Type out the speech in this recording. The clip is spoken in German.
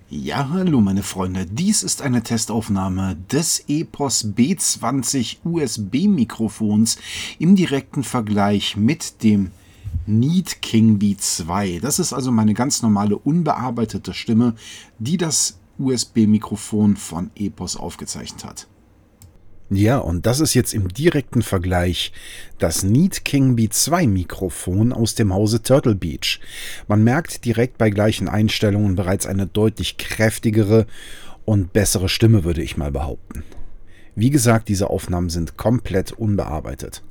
Ja, hallo meine Freunde, dies ist eine Testaufnahme des EPOS B20 USB-Mikrofons im direkten Vergleich mit dem Neat King B2. Das ist also meine ganz normale unbearbeitete Stimme, die das USB-Mikrofon von EPOS aufgezeichnet hat. Ja, und das ist jetzt im direkten Vergleich das Neat King B2 Mikrofon aus dem Hause Turtle Beach. Man merkt direkt bei gleichen Einstellungen bereits eine deutlich kräftigere und bessere Stimme, würde ich mal behaupten. Wie gesagt, diese Aufnahmen sind komplett unbearbeitet.